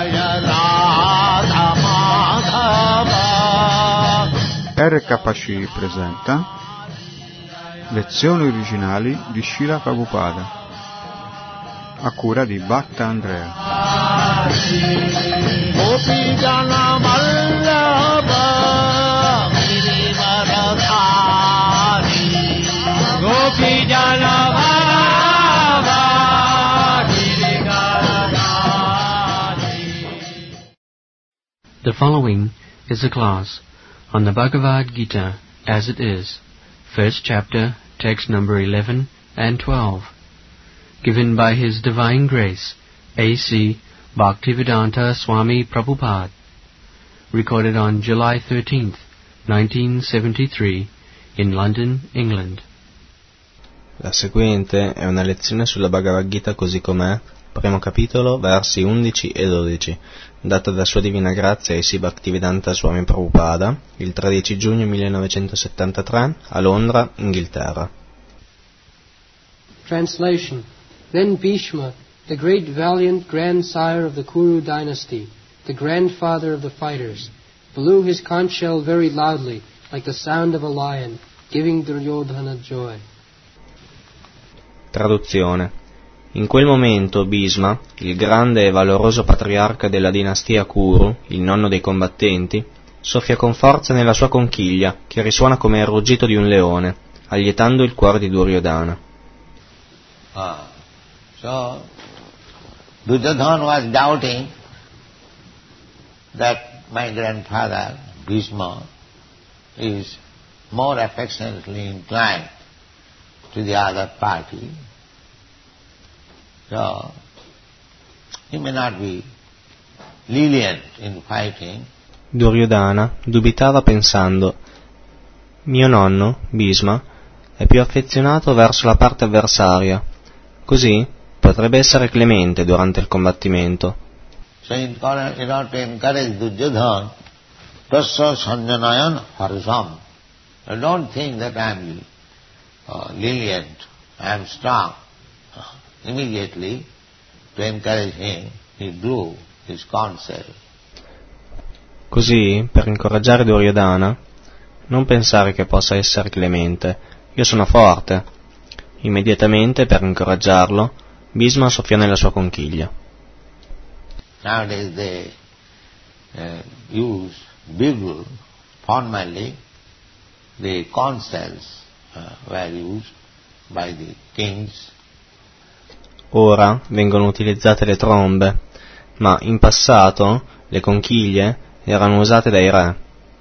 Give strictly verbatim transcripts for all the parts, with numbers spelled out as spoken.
R K C presenta lezioni originali di Srila Prabhupada a cura di Bhakta Andrea. The following is a class on the Bhagavad Gita as it is, first chapter, text number eleven and twelve, given by His Divine Grace, A C Bhaktivedanta Swami Prabhupada, recorded on July thirteenth, nineteen seventy-three, in London, England. La seguente è una lezione sulla Bhagavad Gita così com'è, primo capitolo, versi undici e dodici, data da Sua Divina Grazia A C Bhaktivedanta Swami Prabhupada, il tredici giugno millenovecentosettantatré, a Londra, Inghilterra. Translation. Then Bhishma, the great valiant grandsire of the Kuru dynasty, the grandfather of the fighters, blew his conch shell very loudly, like the sound of a lion, giving Duryodhana joy. Traduzione. In quel momento Bhisma, il grande e valoroso patriarca della dinastia Kuru, il nonno dei combattenti, soffia con forza nella sua conchiglia, che risuona come il ruggito di un leone, allietando il cuore di Duryodhana. Ah, so Duryodhana was doubting that my grandfather Bhisma is more affectionately inclined to the other party. So, he may not be lenient in fighting. Duryodhana dubitava pensando: mio nonno, Bhisma, è più affezionato verso la parte avversaria, così potrebbe essere clemente durante il combattimento. So, in order to encourage Duryodhana, tasya sanjanayan harsam. I don't think that I am uh, lenient, I am strong. Immediately, to encourage him, he blew his conch shell. Così, per incoraggiare Duryodhana, non pensare che possa essere clemente, io sono forte. Immediatamente, per incoraggiarlo, Bhisma soffiò nella sua conchiglia. Nowadays they uh, use bugle, formerly the conch shells uh, were used by the kings. Ora vengono utilizzate le trombe, ma in passato le conchiglie erano usate dai re.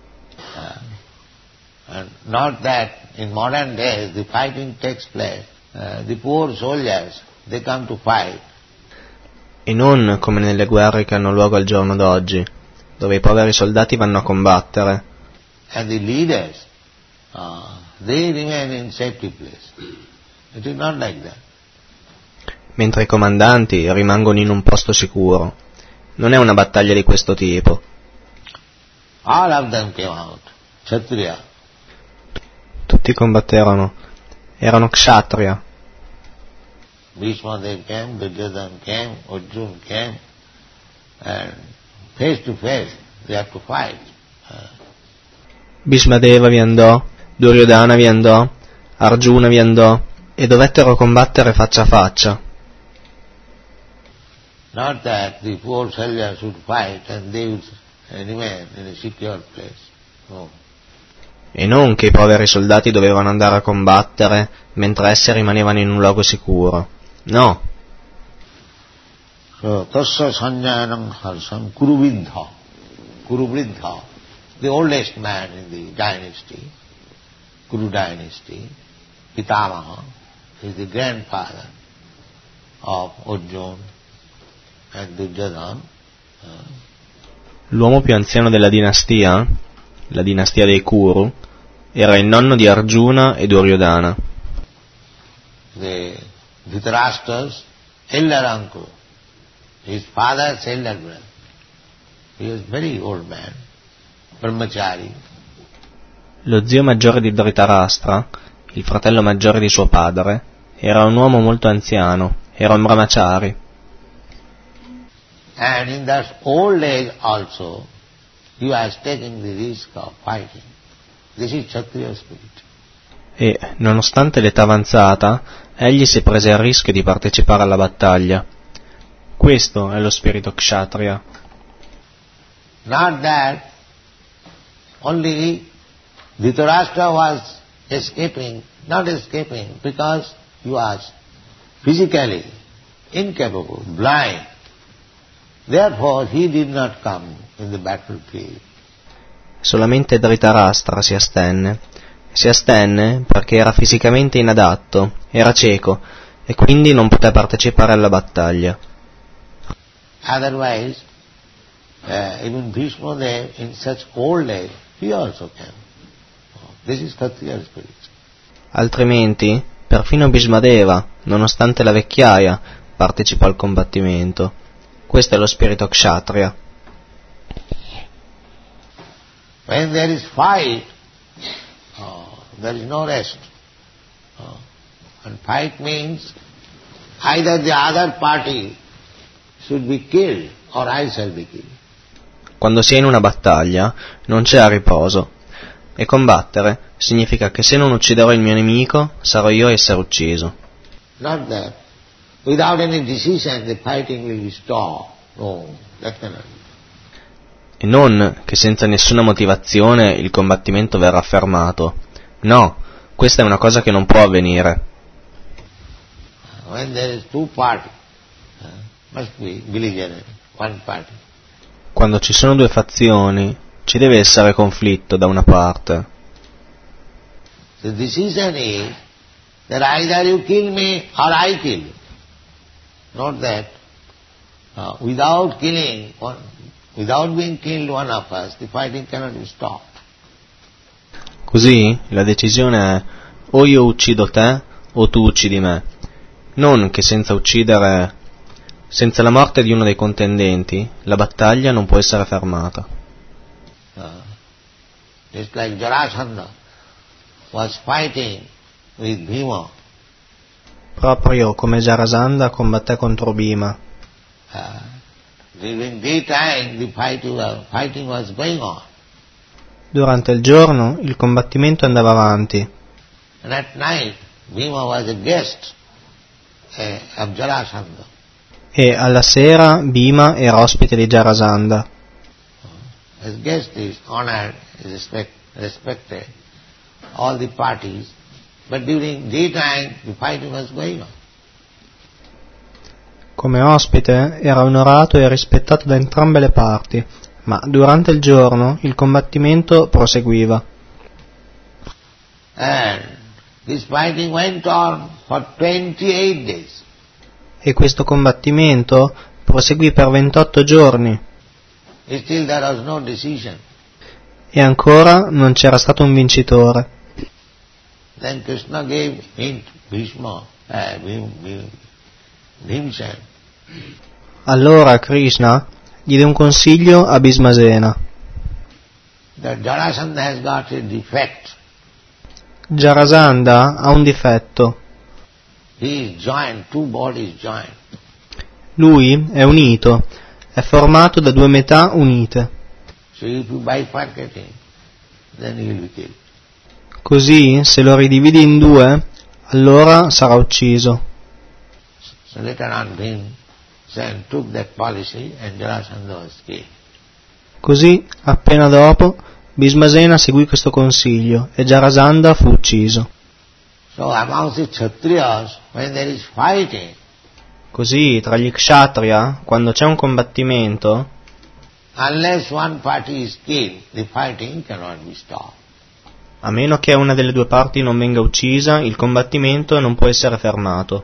Uh, and not that in modern days the fighting takes place. Uh, the poor soldiers, they come to fight. E non come nelle guerre che hanno luogo al giorno d'oggi, dove i poveri soldati vanno a combattere. And the leaders, uh, they remain in safety place. It is not like that. Mentre i comandanti rimangono in un posto sicuro. Non è una battaglia di questo tipo. All of them came out, Kshatriya. Tutti combatterono, erano kshatriya. Bhishma they came, Duryodhana came, Arjuna came, and face to face they have to fight. Bhismadeva vi andò, Duryodhana vi andò, Arjuna vi andò, e dovettero combattere faccia a faccia. Not that the poor soldiers would fight and they would remain in a secure place. No. E non che i poveri soldati dovevano andare a combattere mentre essi rimanevano in un luogo sicuro. No. So, tasya sanjayanam harsam Kuruvriddha. Kuruvriddha, the oldest man in the dynasty, Kuru dynasty, Pitamaha, is the grandfather of Arjuna and Duryodhana. L'uomo più anziano della dinastia, la dinastia dei Kuru, era il nonno di Arjuna e Duryodhana. The Dhritarashtra's elder uncle, his father's elder brother. He was very old man, brahmachari. Lo zio maggiore di Dhritarashtra, il fratello maggiore di suo padre, era un uomo molto anziano, era un brahmachari. And in that old age also, he was taking the risk of fighting. This is Kshatriya spirit. E, nonostante l'età avanzata, egli si prese il rischio di partecipare alla battaglia. Questo è lo spirito kshatriya. Not that only Dhritarashtra was escaping, not escaping, because he was physically incapable, blind. Therefore he did not come in the battlefield. Solamente Dhritarashtra si astenne. Si astenne perché era fisicamente inadatto, era cieco, e quindi non poté partecipare alla battaglia. Otherwise, uh, even Bhishma there, in such old age, he also came. This is Kshatriya spirit. Altrimenti, perfino Bhismadeva, nonostante la vecchiaia, partecipò al combattimento. Questo è lo spirito kshatriya. When there is fight, oh, there is no rest. Oh. And fight means either the other party should be killed or I shall be killed. Quando si è in una battaglia non c'è riposo, e combattere significa che se non ucciderò il mio nemico sarò io a essere ucciso. Not that without any decision the fighting will be stopped. No, that cannot be. E non che senza nessuna motivazione il combattimento verrà fermato. No, questa è una cosa che non può avvenire. When there is two parties, uh, must be belligerent, one party. Quando ci sono due fazioni, ci deve essere conflitto da una parte. The decision is that either you kill me or I kill you. Not that uh, without killing, one, without being killed one of us, the fighting cannot be stopped. Così la decisione è o io uccido te o tu uccidi me. Non che senza uccidere, senza la morte di uno dei contendenti, la battaglia non può essere fermata. Uh, just like Jarasandha was fighting with Bhima. Proprio come Jarasandha combatté contro Bhima. Uh, during daytime the fighting was, fighting was going on. Durante il giorno il combattimento andava avanti. And at night Bhima was a guest uh, of Jarasandha. E alla sera Bhima era ospite di Jarasandha. As guest is honored, is respect, respected, all the parties, but during daytime the fighting was going on. Come ospite era onorato e rispettato da entrambe le parti, ma durante il giorno il combattimento proseguiva. And this fighting went on for twenty-eight days. E questo combattimento proseguì per ventotto giorni. Still there was no decision. E ancora non c'era stato un vincitore. Then Krishna gave hint Bhishma, uh, Bhimsen. Allora Krishna diede un consiglio a Bhismasena. That Jarasandha has got a defect. Jarasandha ha un difetto. He is joined, two bodies joined. Lui è unito, è formato da due metà unite. So if you bifurcate him, then he will be killed. Così, se lo ridividi in due, allora sarà ucciso. So later on Bhimsen took that policy and Jarasandha was killed. Così, appena dopo, Bhismasena seguì questo consiglio e Jarasandha fu ucciso. So amongst the Kshatriyas, when there is fighting, Così, tra gli kshatriya, quando c'è un combattimento, unless one party is killed, the fighting cannot be stopped. a meno che una delle due parti non venga uccisa, il combattimento non può essere fermato.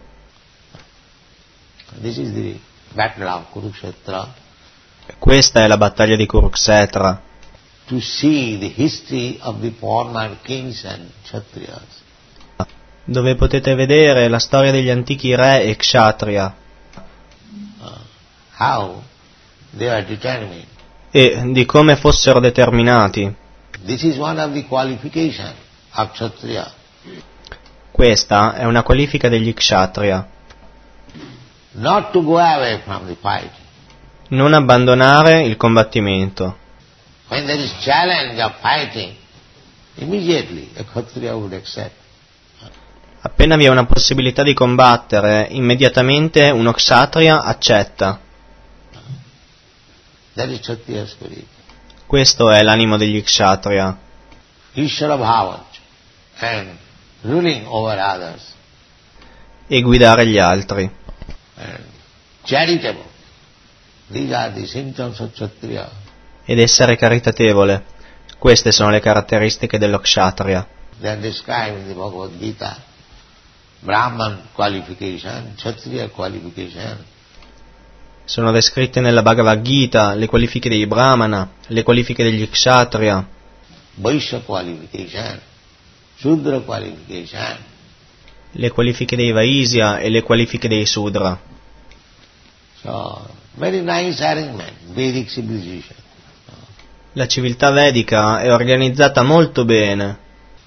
This is the battle of Kurukshetra. Questa è la battaglia di Kurukshetra. To see the history of the former kings and Kshatriyas. Dove potete vedere la storia degli antichi re e kshatriya. Uh, how they are determined. E di come fossero determinati. This is one of the qualifications of Kshatriya. Questa è una qualifica degli kshatriya. Not to go away from the fight. Non abbandonare il combattimento. When there is challenge of fighting, immediately a Kshatriya would accept. Appena vi è una possibilità di combattere, immediatamente uno Kshatriya accetta. That is Kshatriya spirit. Questo è l'animo degli Kshatriya. Ishvara bhavat and ruling over others. E guidare gli altri. And charitable. These are the symptoms of Kshatriya. Ed essere caritatevole. Queste sono le caratteristiche dello Kshatriya. They are described in the Bhagavad Gita. Brahman qualification, Kshatriya qualification. Sono descritte nella Bhagavad Gita le qualifiche dei Brahmana, le qualifiche degli Kshatriya, Vaishya qualification, Shudra qualification. le qualifiche dei Vaisya e le qualifiche dei Sudra. So, very nice arrangement, Vedic civilization. La civiltà vedica è organizzata molto bene.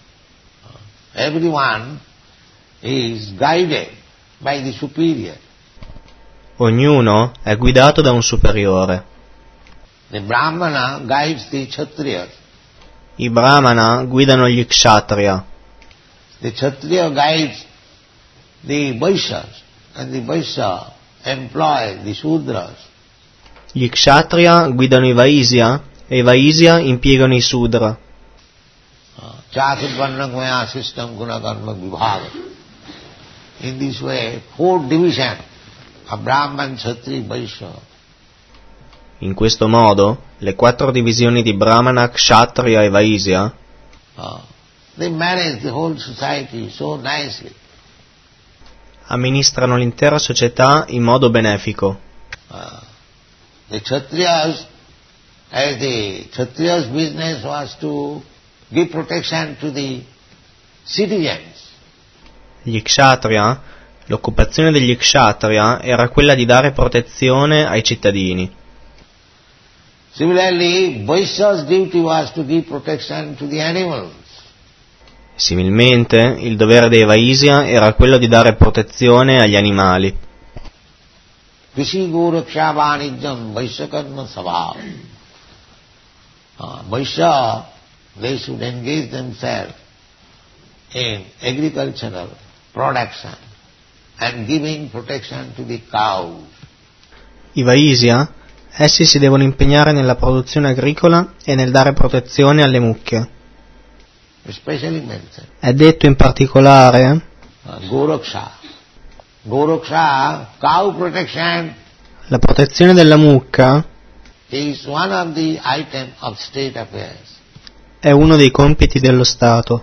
Everyone is guided by the superior. Ognuno è guidato da un superiore. The Brahmana guides the Kshatriyas. I Brahmana guidano gli Kshatriya. The Kshatriya guides the Vaishyas, and the Vaishya employ the Sudras. Gli Kshatriya guidano i Vaisya e i Vaisya impiegano i Sudra. Chaturvarnamaya system gunakarma vibhaga. In this way, four divisions of Brahman, Kshatriya, Vaishya. In questo modo, le quattro divisioni di Brahmana, Kshatriya e Vaisya Uh, they manage the whole society so nicely. amministrano l'intera società in modo benefico. Uh, the Kshatriyas, as the Kshatriyas' business was to give protection to the citizens. Gli Kshatriya, l'occupazione degli Kshatriya era quella di dare protezione ai cittadini. Similarly, Vaishya's duty was to give protection to the animals. Similmente, il dovere dei Vaisya era quello di dare protezione agli animali. Krishi Goraksha Vanijam Vaishyakarma Sabha. Uh, Vaishya, they should engage themselves in agricultural production and giving protection to the cows. I Vaisya, essi si devono impegnare nella produzione agricola e nel dare protezione alle mucche. Especially mentioned. È detto in particolare Uh, Goraksha. Goraksha, cow protection, la protezione della mucca is one of the items of state affairs. è uno dei compiti dello Stato.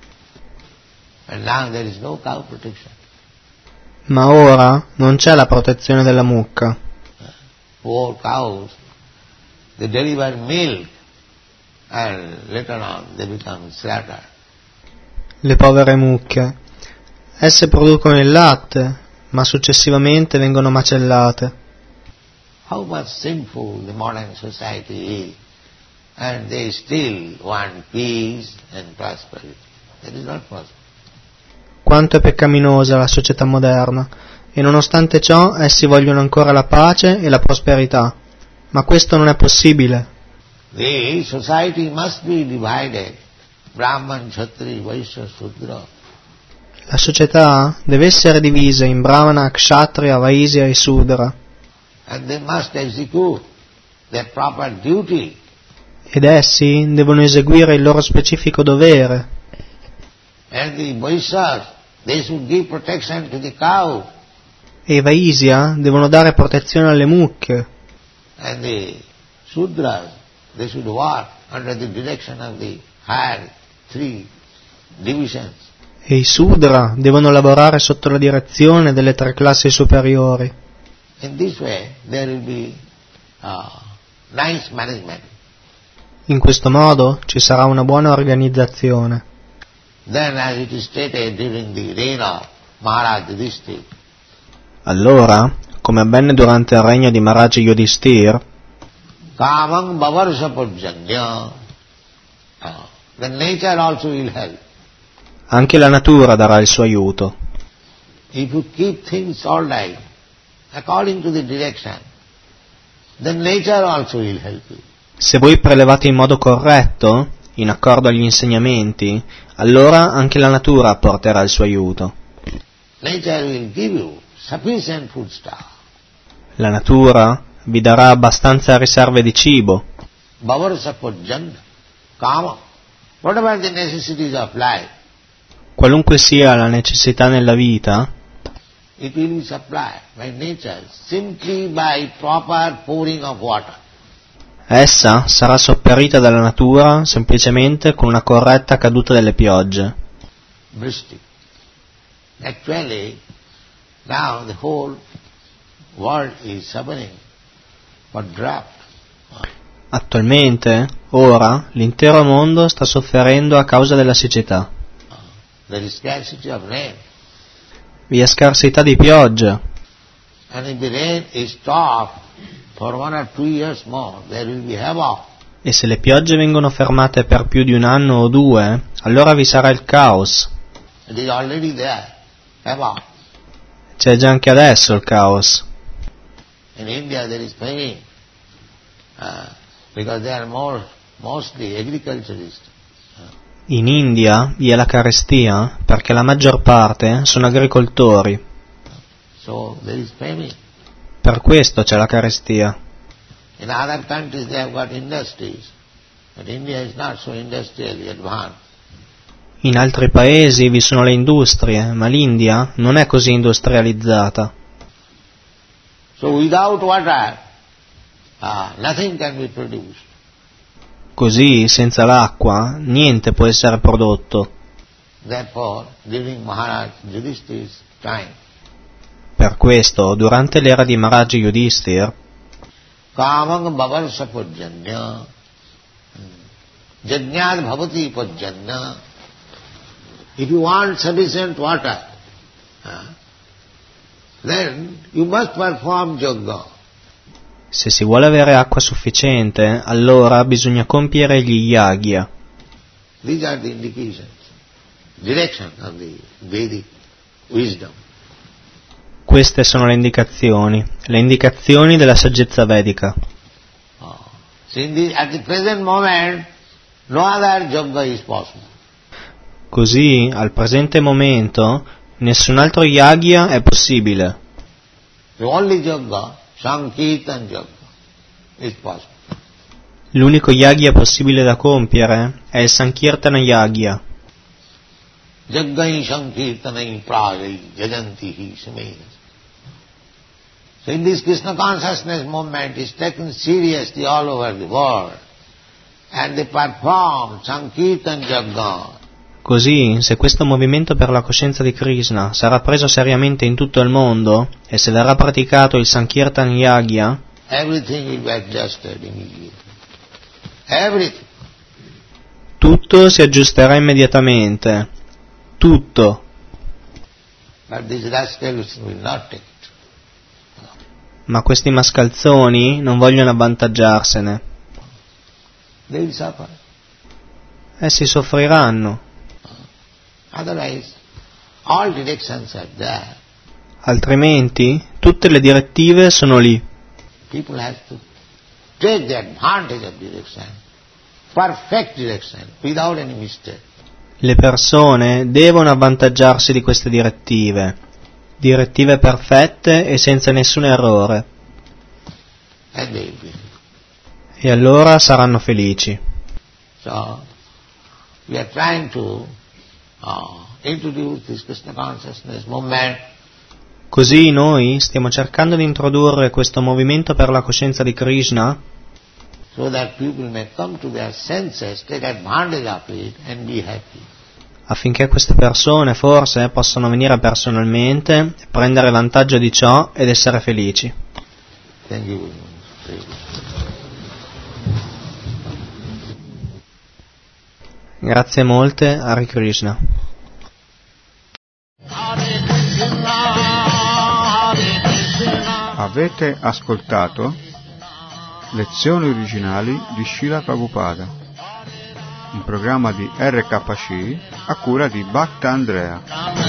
And now there is no cow protection. Ma ora non c'è la protezione della mucca. Poor cows, they deliver milk and later on they become slaughtered. Le povere mucche. Esse producono il latte, ma successivamente vengono macellate. How much sinful the modern society is, and they still want peace and prosperity. That is not possible. Quanto è peccaminosa la società moderna, e nonostante ciò essi vogliono ancora la pace e la prosperità. Ma questo non è possibile. The society must be divided, Brahman, Kshatriya, Vaishya, Shudra. La società deve essere divisa in Brahmana, Kshatriya, Vaisya e Sudra, And they must execute their proper duty. ed essi devono eseguire il loro specifico dovere. And the Vaishyas, they should give protection to the cow. E i Vaisya devono dare protezione alle mucche. And the Sudras, they should work under the direction of the higher three divisions. E i Sudra devono lavorare sotto la direzione delle tre classi superiori. In this way, there will be uh, nice management. In questo modo ci sarà una buona organizzazione. Then, as it is stated during the reign of Maharaj Yudhishthira, Allora, come avvenne durante il regno di Maharaj Yudhishthira, Kamang Bavarsha Purjanya, uh, the nature also will help. anche la natura darà il suo aiuto. If you keep things all right, according to the direction, then nature also will help you. Se voi prelevate in modo corretto, in accordo agli insegnamenti, allora anche la natura apporterà il suo aiuto. Nature will give you sufficient foodstuff. La natura vi darà abbastanza riserve di cibo. Bhavarasapajjana, kama, whatever the necessities of life, Qualunque sia la necessità nella vita, it will be supplied by nature simply by proper pouring of water. essa sarà sopperita dalla natura semplicemente con una corretta caduta delle piogge. Vrishti. Actually, now the whole world is suffering for drought. Attualmente, ora, l'intero mondo sta soffrendo a causa della siccità. There is scarcity of rain. Vi è scarsità di pioggia, And if the rain is stopped for one or two years more, there will be havoc. e se le piogge vengono fermate per più di un anno o due, allora vi sarà il caos. It is already there, havoc. C'è già anche adesso il caos. In India there is famine, uh, because they are more, mostly agriculturists. In India vi è la carestia perché la maggior parte sono agricoltori. So there is famine. Per questo c'è la carestia. In other countries they have got industries, but India is not so industrially advanced. In altri paesi vi sono le industrie, ma l'India non è così industrializzata. So without water, uh, nothing can be produced. Così, senza l'acqua, niente può essere prodotto. Therefore, during Maharaj Yudhishthir's time, Per questo, durante l'era di Maharaj Yudhishthir, Kamang Bhavarsa Pajjanya, Jajnad Bhavati Pajjanya, if you want sufficient water, uh, then you must perform yoga. se si vuole avere acqua sufficiente, allora bisogna compiere gli yagya. These are the indications, direction of the Vedic wisdom. Queste sono le indicazioni, le indicazioni della saggezza vedica. Oh. So in the, at the present moment, no other yoga is possible. Così, al presente momento, nessun altro yagya è possibile. The only yoga, Sankirtan yoga, is possible. L'unico yagya possibile da compiere è il Sankirtana yagya. Jaggai Sankirtanai Prajai Jajantihi Samena. So in this Krishna consciousness movement is taken seriously all over the world, and they perform Sankirtan Yagga. Così, se questo movimento per la coscienza di Krishna sarà preso seriamente in tutto il mondo e se verrà praticato il Sankirtan Yagya, Everything will be adjusted immediately. Everything. tutto si aggiusterà immediatamente. Tutto. But these rascals will not take it. Ma questi mascalzoni non vogliono avvantaggiarsene. They will suffer. Essi soffriranno. Otherwise, all directions are there. Altrimenti, tutte le direttive sono lì. People have to take the advantage of direction, perfect direction, without any mistake. Le persone devono avvantaggiarsi di queste direttive, direttive perfette e senza nessun errore, And they will be. e allora saranno felici. So, we are trying to uh, introduce this Krishna consciousness movement. Così noi stiamo cercando di introdurre questo movimento per la coscienza di Krishna, so that people may come to their senses, take advantage of it and be happy. affinché queste persone forse possano venire personalmente, prendere vantaggio di ciò ed essere felici. Thank you. Grazie molte, Hare Krishna. Avete ascoltato lezioni originali di Srila Prabhupada, un programma di R K C a cura di Bhakta Andrea.